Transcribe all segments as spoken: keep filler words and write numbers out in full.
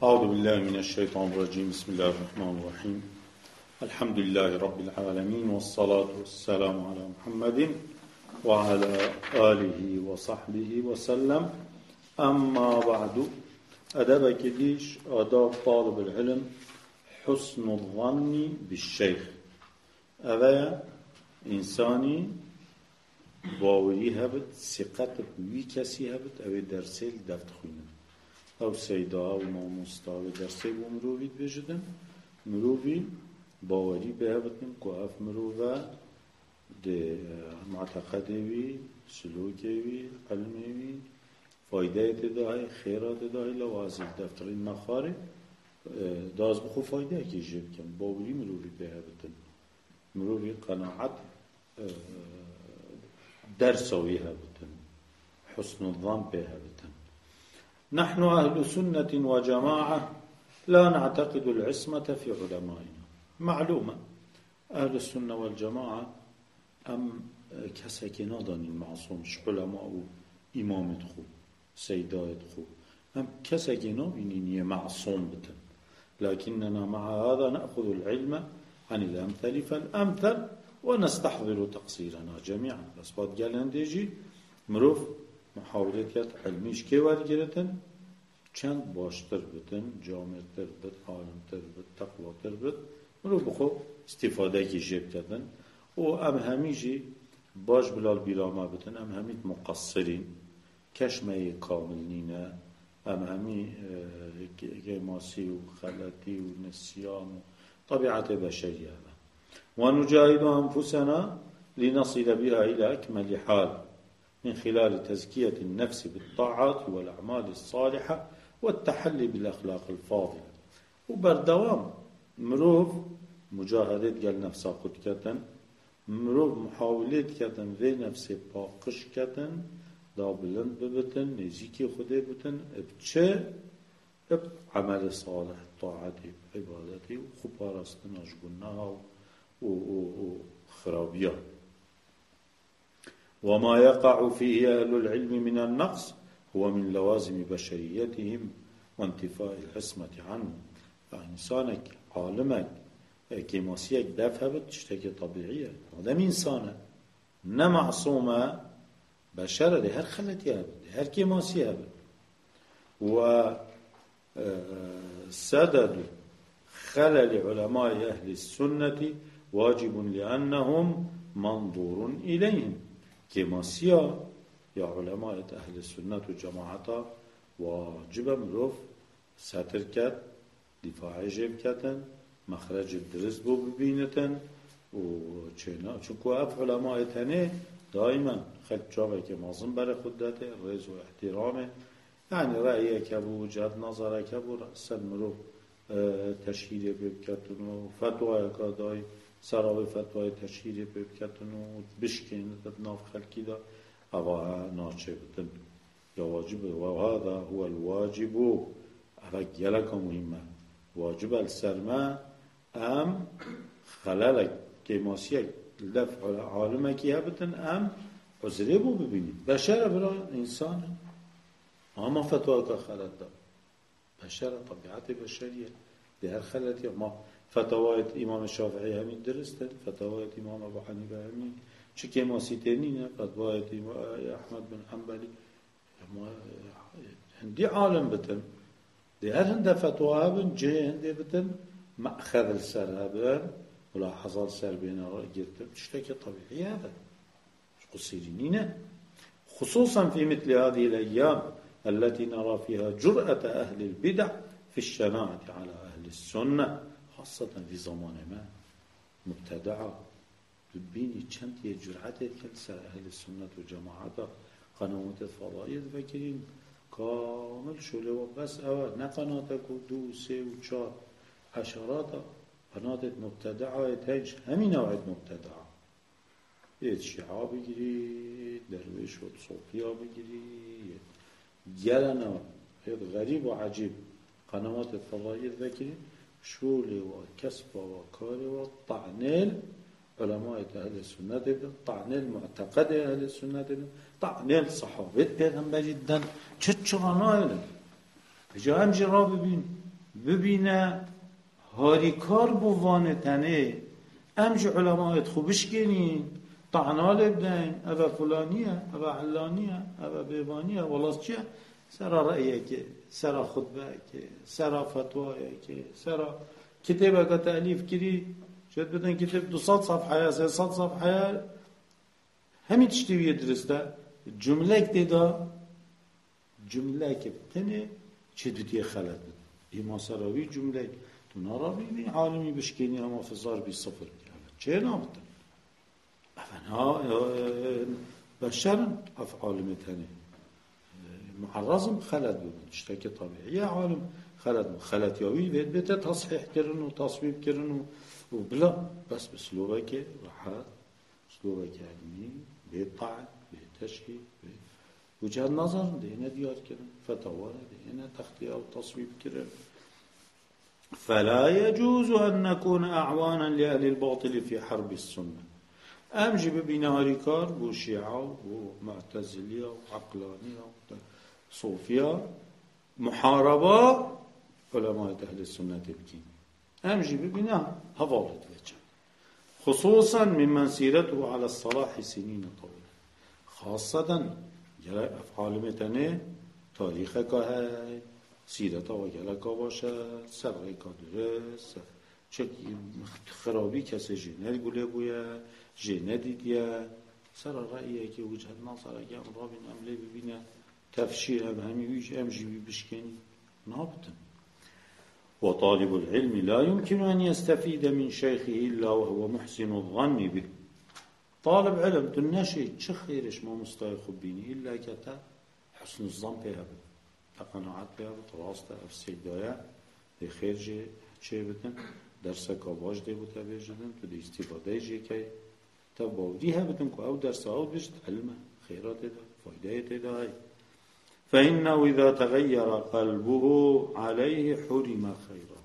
أعوذ بالله من الشيطان الرجيم. بسم الله الرحمن الرحيم. الحمد لله رب العالمين، والصلاة والسلام على محمد وعلى آله وصحبه وسلم. أما بعد، أدب كديش آداب طالب العلم حسن الظن بالشيخ. أولا إنساني باوري هبت ثقة بوي كسي هبت أو درسيل دفت خوينن او سیدا و ماموستا و درسی بو مروفید بجدن مروفی باوری به بتن که اف مروفه ده معتقدوی سلوکوی علموی فایده تداهی خیرات تداهی لوازم دفترین مخاره داز بخو فایده که جب کن باوری مروفی به بتن مروفی قناعت درسوی هبتن حسن الظن به هبتن. نحن أهل سنة وجماعة لا نعتقد العصمة في علمائنا. معلومة أهل السنة والجماعة أم كسكنا داني المعصوم علماء إمام خو سيدات خو أم كسكنا بنيني معصوم بتن، لكننا مع هذا نأخذ العلم عن الأمثل فالأمثل ونستحضر تقصيرنا جميعا. بس بعد قالن ديجي مروف محاولت کرد علمیش که ورگیرتن چند باشتر بتن، جامعتر بت، عالمتر بت، تقواتر بت، مرو بخو استفاده کی جب کردن و ام همیجی باش بلال بیرامه بتن، ام همید مقصرین کشمه کامل نینه، ام همی گماسی و خلطی و نسیان و طبیعت بشریه و نجاهد انفسنا لنصل بها الى اکمل حال من خلال تزكية النفس بالطاعات والأعمال الصالحة والتحلي بالأخلاق الفاضلة. وبردوام مروف مجاهدة قال نفسه قد كتن، مروف محاولة كتن ذي نفسه باقش كتن دابلن ببتن نزيكي خده بتن ابتشي اب عمل صالح طاعتي عبادتي وخبارستنا جبناها وخرابيها. وما يقع فيه أهل العلم من النقص هو من لوازم بشريتهم وانتفاء العصمة عنه. فإنسانك عالمك كماسيك دفهبت تشتكي طبيعية، هذا إنسانه نمعصومة بشرة ده هر خلتي هبت هر كماسي هبت. وسدد خلل علماء أهل السنة واجب لأنهم منظور إليهم. كماسيا يا علماء أهل السنة والجماعة واجب مروف ساتر كات دفاع جيب كاتن مخرج الدرس بو ببينتن وچنا چونكو اف علماء تاني دائما خلق جامعه كمازم برا خدته رئيس و احترامه، يعني رأيك ابو وجهة نظرك ابو رأسا مروف تشهير بكاتن وفتوى كاداي سراوی فتوای تشهیری بکتن و بشکن داد ناف خلکی دا اوا ناچه بتن یا واجب و هذا هو الواجب. اوا گلک مهمه واجب السرما ام خلالک که ماسیک لف عالمه کی هبتن ام عذره بو ببینید بشر برا انسان اما فتوای که خلط دا بشر طبیعت بشریه ده هر خلطی ما فتاوات امام الشافعي همین درسته، فتاوات امام ابو حنیفه همین چه که ما سیتنینه، فتاوات احمد بن حنبلی هندی عالم بتن ده هر هنده فتواه بن جه هنده بتن مأخذ السر هبن ملاحظات سر بين رأي جرتن تشتكي طبيعي هذا قصيرينينه، خصوصا في مثل هذه الأيام التي نرى فيها جرأة أهل البدع في الشناعة على أهل السنة، خاصة في زمان ما مبتدعة ببيني چند يجرعت كالسر أهل السنة وجماعة قنوات الفضائية فكرين كامل شلو بس أول نقناتك دو سي وشار عشرات قناة مبتدعة يتهج همي نوعية مبتدعة يت شيعة بجري درويش وصوفية بجري جلنا هذا غريب وعجيب قنوات الفضائية فكرين شولي وكسب وكاري وطعنيل علماء أهل السنة طعنيل معتقد أهل السنة طعنيل صحابة بيغمبر جدا چه چرانایل بجا هم جرا ببین ببینه هاریکار بوانه تنه امج علماء خوبش کنین طعنال بدین اوه فلانیه اوه علانیه اوه بیبانیه ولاس چیه سرا رأیه که سرا خطبه که سرا فتوه که سرا کتابه که تألیف کری شاید بدن کتاب دو صد صفحه سه صد صفحه همین تشتیویه درسته جمله که دا جمله که بتنه چه دوتیه خلط بده ایما سراوی جمله تو ناراوی بی عالمی بشکنی اما فزار بی صفر چه نابتن افنها بشرن اف عالم تاني محرزم خلط بودن اشتاك طبيعي يا عالم خلط خلط ياوي بيت بيت تصحيح كرن وتصويب كرن وبلا بس بسلوبك راحات اسلوبك علمي بيطعن بتشهي وجهة نظر دينا ديار كرن فتوى دينا تخطئة وتصويب كرن فلا يجوز أن نكون أعوانا لأهل الباطل في حرب السنة امجی ببینه هاریکار بو شیعه و بو معتزلیه و عقلانیه و صوفیه محاربه علماء اهل سنت بکین امجی ببینه حوالت وچه خصوصا ممن سیرته على الصلاح سنین طویله خاصة جلال افعال متنه تاریخ که های سیرت ها و گلک ها باشه سرعی که درست چه خرابی کسی جنر گله بویه جنه دیدیه سر رأیه که وجهت نظر اگه امرا بین عمله ببینه تفشیر هم همی ویج امجی بشکنی نابتن وطالب العلم لا يمكن أن يستفيد من شيخه إلا وهو محسن الظن به طالب علم تنشي چه خيرش ما مستيخ بيني إلا كتا حسن الظن بها تقنعات بها راسته افسيدايا دي خير جي چه بتن درسك باش دي بوتا بيجدن تو دي استفاده جي كي تباودي ها بتن كو او درس او بيجد علمه خيرات ده فايده ده فإنه إذا تغير قلبه عليه حرم خيره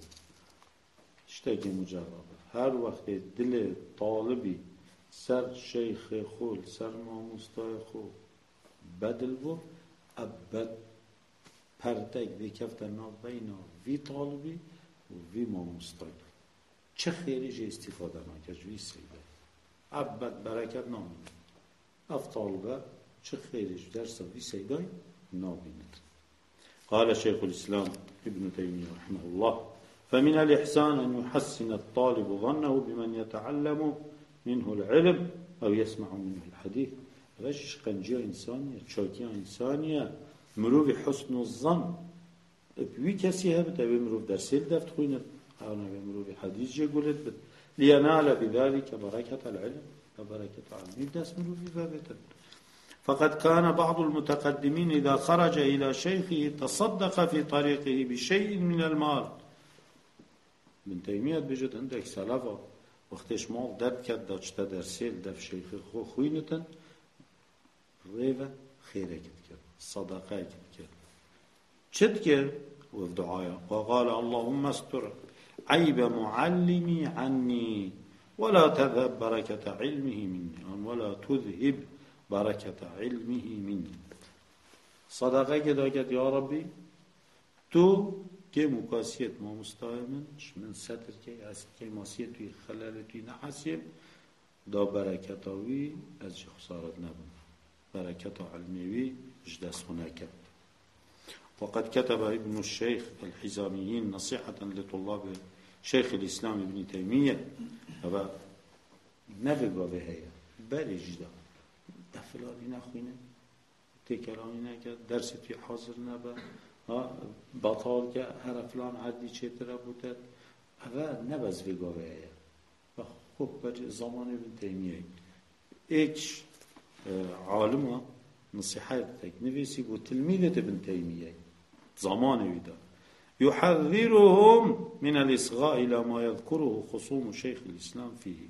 اشتاكي مجربه هر وقت دل طالبي سر شيخ خول سر ماموستای خو بدل بو ابد پرتک دی کفتن بینا وی طالبی و وی ماموستای چه خیلی جه استفاده نکش وی سیده ابد برکت نامید اف طالبه چه خیلی جه درس وی سیده نابیند قال شيخ الإسلام ابن تيمية رحمه الله فمن الإحسان أن يحسن الطالب ظنه بمن يتعلم منه العلم أو يسمع منه الحديث غش قنجية إنسانية تشاكية إنسانية مروف حسن الظن بوي كسي هبت أبي مروف درسيل دفت خوينت أو نبي مروف حديث جي قولت بت لينال بذلك بركة العلم وبركة العلم دس مروف بابتا فقد كان بعض المتقدمين إذا خرج إلى شيخه تصدق في طريقه بشيء من المال من تيمية بجد عندك سلفة وقتش مال درد كد داشته در سيل دف شيخ خو خوينتن ريفة خيرة كد كد صدقاء كد كد شد كد والدعاء وقال اللهم استر عيب معلمي عني ولا تذهب بركة علمه مني ولا تذهب بركة علمه مني صدقاء كد كد يا ربي تو که مکاسیت ما مستایمنش من ستر که از که ماسیت توی خلال توی نحسیم دا برکتاوی از چه خسارت نبود برکت علمیوی اجدس هناك وقد كتب ابن الشيخ الحزاميين نصيحة لطلاب شيخ الإسلام ابن تيمية و نبقى بهاية بل اجدا دفلاني نخوينه تكلاني نكد درس توی حاضر نبا بطال که هر فلان عدی چطوره بوده اول نباز وگاوه و خب بر زمان ابن تیمیه ایک عالم نصیحت تک نویسی بود تلمیذ ابن تیمیه زمان ویدا يحذرهم من الإصغاء إلى ما يذكره خصوم شيخ الإسلام فيه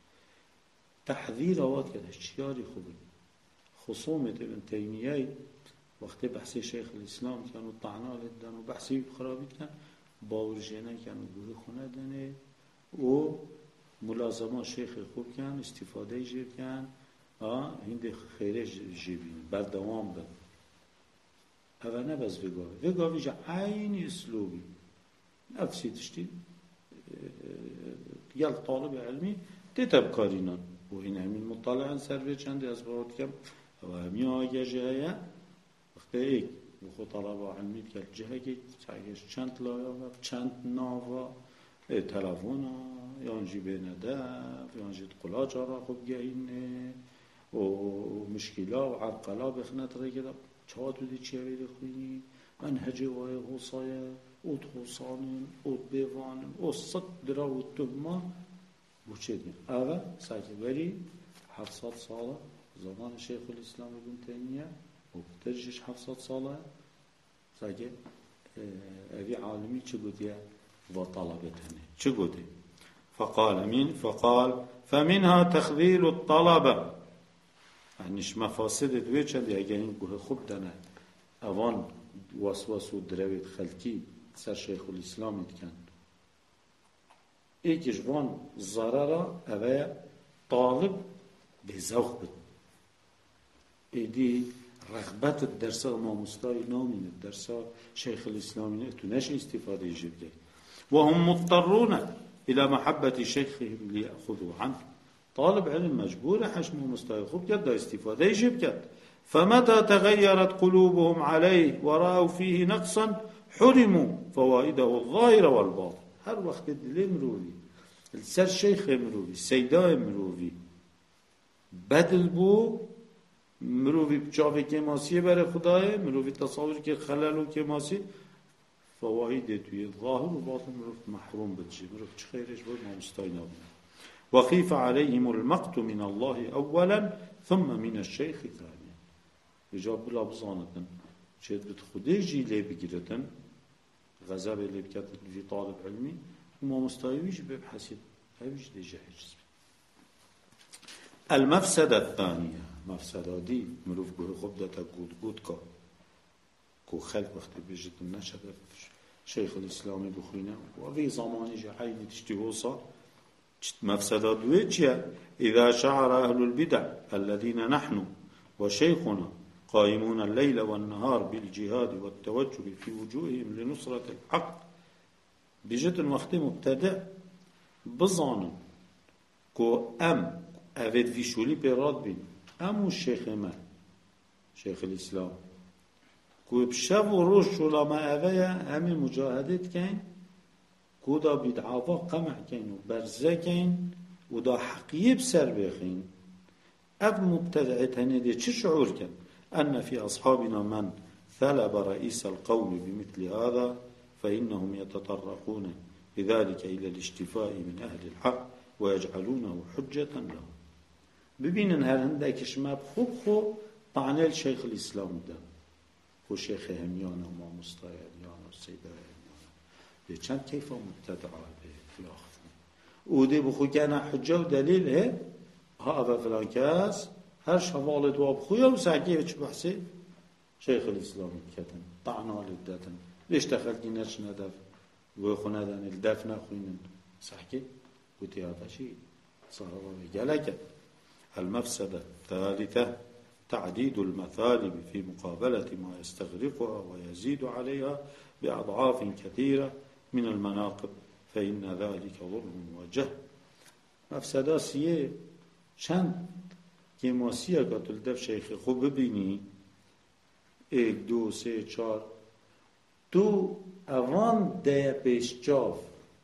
تحذير وقت كده اشتياري خوبي خصومة ابن تيمية وقتی بحثی شیخ الاسلام کنو طعنا لدن و بحثی خرابی کن باورجینه کنو گوه خونه دنه و ملازمه شیخ خوب کن استفاده جیب کن هند خیره جیبین بردوام بد اوه نبز وگاوی وگاوی جا عین اسلوبی نفسي تشتي يال طالب علمي تتب كارينان وإن همين مطالعا سربي چند أسبوعات كم وهمي آجا جايا وقت ايك وخو طلب علمي بكال جهاكي تاكيش چند لايا چند ناوا تلفونا يانجي بين داف يانجي تقلا جارا خوب جاينه ومشكلة وعرقلة بخنات رجلا چهاتو دي چه ويدي خويني منهجي وهي حصايا اوت حصانين اوت بيوانين او صد درا و تهما بو چه دين اوه ساكي بري حفصات صالة زمان شيخ الإسلام ابن تيمية وبترجش حفصات صالة ساكي اوي عالمي چه قديا وطلبتهن چه قدي فقال مين فقال فمنها تخذيل الطلبة عنیش مفاسد دوی چند اگر این گوه خوب دانه اوان وسواس و دروید خلکی سر شیخ الاسلام کن ایکش وان ضرره اوه طالب به ذوق بد ایدی رغبت درس ما مستای نامینه درس شیخ الاسلام تو نش استفاده جبگه و هم مضطرون الى محبت شیخهم لیأخذوا عنه طالب علم مجبور حشمه مستيخوب جد استفاده يجب جد فمتى تغيرت قلوبهم عليه ورأوا فيه نقصا حرموا فوائده الظاهرة والباطن هر وقت دل مروي السر شيخ مروي السيداء مروي بدل بو مروي بجاوه كماسيه بره خداه مروي تصاور که خلل و كماسي فوائده توی ظاهر و باطن مروي محروم بتجي مروي چه خيرش بود ما مستينا وخيف عليهم المقت من الله أولا ثم من الشيخ ثانيا يجاب بلا بزانتن شيء بتخدي جيلي بجرتن غزاب اللي بكتب في طالب علمي وما مستويش ببحث هايش دي جاهز المفسدة الثانية مفسدة دي مروف به خبدة قود قود كا كو خلق وقت بيجت النشد شيخ الإسلام بخينا وفي زمان جاهين تشتهو صار مفسدة دويتشيا إذا شعر أهل البدع الذين نحن وشيخنا قائمون الليل والنهار بالجهاد والتوجه في وجوههم لنصرة الحق بجد الوقت مبتدع بظانا كو أم أفيد في شولي بيراد بين أم الشيخ ما شيخ الإسلام كو بشاف وروش شولا ما أفيا أم مجاهدت كين كودا بدعاوا قمع كين وبرزه كين ودا حقيب سر بخين أب مبتدعتهن دي چه شعور كان أن في أصحابنا من ثلب رئيس القوم بمثل هذا فإنهم يتطرقون بذلك إلى الاشتفاء من أهل الحق ويجعلونه حجة لهم ببين هل هندك شماب خوب خو طعنه الشيخ الإسلام ده هو شيخ هميانا وما مستيانيانا والسيدة بيشان كيف مبتدعة بفلاخ ودي بخو كان حجة ودليل هي هذا فلان كاس هر شمال دواب خويا وساقيه وش بحثي شيخ الإسلام كتن طعنا للدتن ليش دخلت نش ندف ويخونا دان الدفن خوين سحكي وتي هذا شيء صار رجالك المفسدة الثالثة تعديد المثالب في مقابلة ما يستغرقها ويزيد عليها بأضعاف كثيرة من المناقب فإن ذلك ظلم وجهل مفسدة سيئة چند که ماسیه قتل دف شیخ خوب ببینی ایک دو سه چار تو اوان ده پیش جاف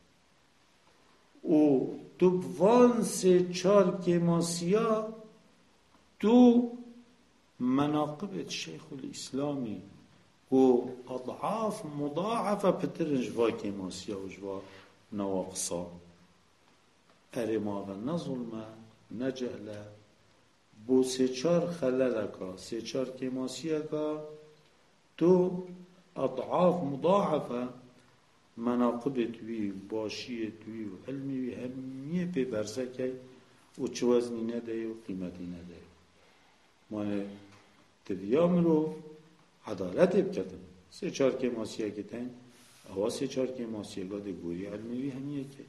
و تو وان سه چار که ماسیه تو مناقب شیخ الاسلامی و اضعاف مضاعفه بتر جوا که ماسیه و جوا نواقصه ارما و نظلمه نجهله بو سه چار خلل کا سه چار کماسیه کا تو اضعاف مضاعفه مناقب توی باشی توی و علمی و همیه پی برزه که و چه وزنی نده و قیمتی نده مانه تدیام رو عدالت بکتن سه چار کماسیه کتن اوا سه چار کماسیه کا ده گوری علمی و همیه که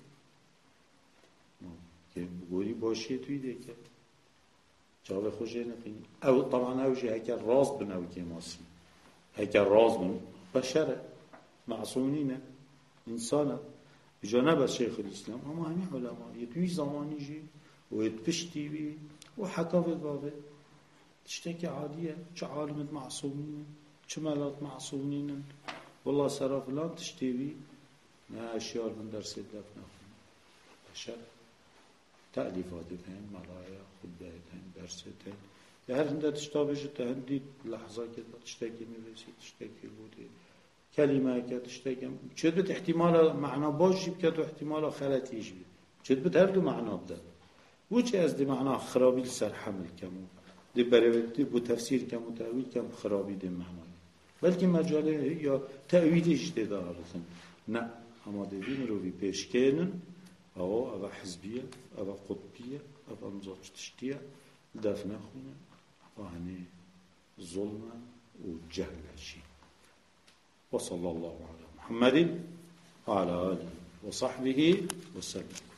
که گوری باشی توی ده که جواب خوشی نکنی او طبعا اوشی هکر راز بن او که ماسی هکر راز بن بشره معصومینه إنسانا بجانب الشيخ الإسلام أما همي علماء يتوي زماني جي ويتبشتي بي وحكى في بابه تشتكي عادية چه عالمت معصومين چه ملات معصومين والله سرا فلان تشتي بي ما أشياء من درس الدفن بشر تأليفات تهين ملايا خطبة تهين درس تهين هر هنده تشتابش تهندي لحظة كده تشتكي نفسي تشتكي بودي كلمة كده تشتكي شد احتمال معنى باش جيب كده احتمال خلط يجيب شد بتهردو معنى بده وچه از دي معنى خرابي لسر حمل كمو دي بريوتي بو تفسير كمو تأويل كم خرابي دي معنى بلکه مجاله یا تأویلش دارتن نه اما دیدیم رو بی پیشکینن او او حزبیه او قطبیه او امزاج تشتیه دفنه خونه و هنی ظلم و جهل شی و صلی الله علی محمد و علی آله و صحبه و سلم.